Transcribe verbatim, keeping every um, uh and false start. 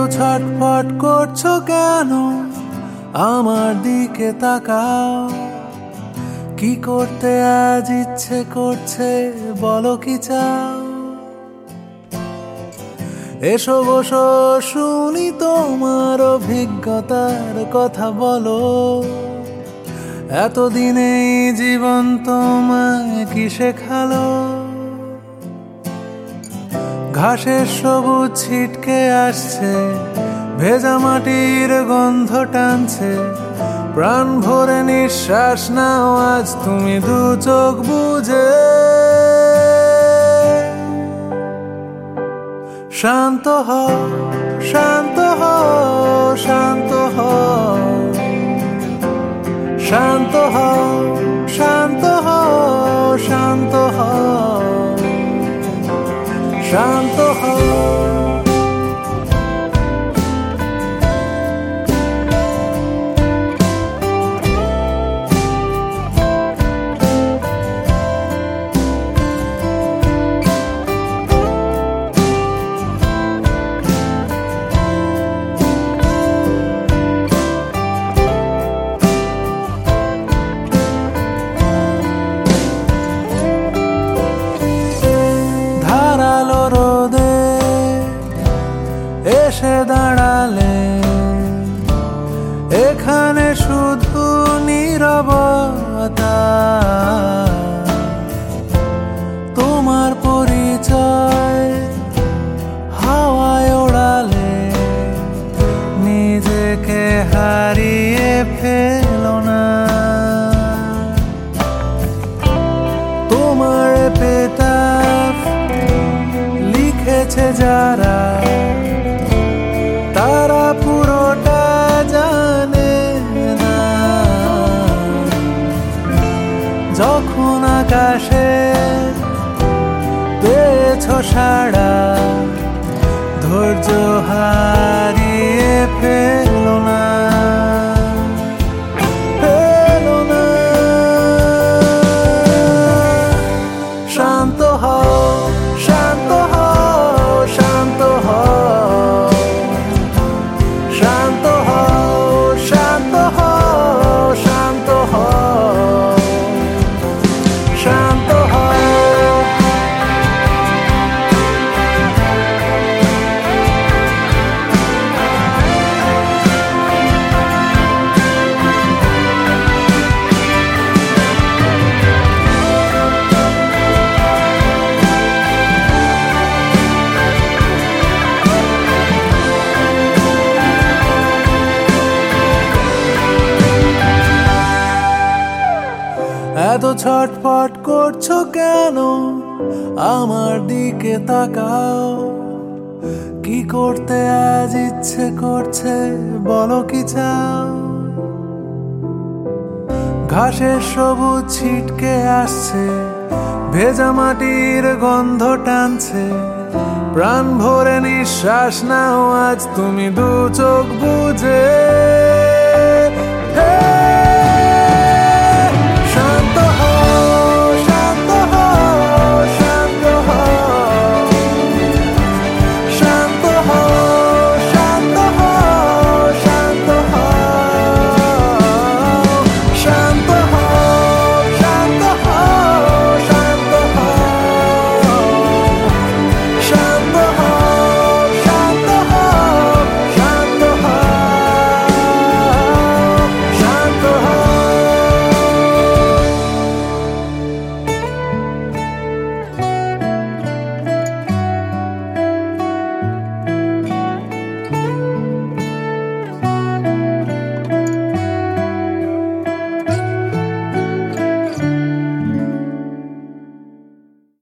ছটফট করছো কেন? আমার দিকে তাকাও। কি করতে আজ ইচ্ছে করছে বলো কি চাও? এসো বসো শুনি তোমার অভিজ্ঞতার কথা বলো। এতদিনে জীবন তোমায় কি শেখালো? ঘাসের সবুজ ছিটকে আসছে, ভেজা মাটির গন্ধ টানছে। প্রাণ ভরে নিঃশ্বাস নাও আজ তুমি দু চোখ বুঝে। শান্ত হও, শান্ত হও, শান্ত হও, শান্ত হও, শান্ত হও, শান্ত হও, শান্ত হও। এসে দাঁড়ালে এখানে শুধু নীরবতা। তোমার পরিচয় হাওয়ায় ওড়ালে নিজেকে হারিয়ে ফেলো না। তোমার এপিটাফ লিখেছে যারা, তারা পুরোটা জানে না। যখন আকাশে পেয়েছো সাড়া, ধৈর্য হারিয়ে ফেলো না, ফেলো না। শান্ত হও, শান্ত হও, শান্ত হও, শান্ত হও, শান্ত হও, শান্ত হও, শান্ত হও। এত ছটফট করছো কেন? আমার দিকে তাকাও। কি করতে আজ ইচ্ছে করছে বলো কি চাও? ঘাসের সবুজ ছিটকে আসছে, ভেজা মাটির গন্ধ টানছে। প্রাণ ভরে নিঃশ্বাস নাও আজ তুমি দু চোখ বুঝে।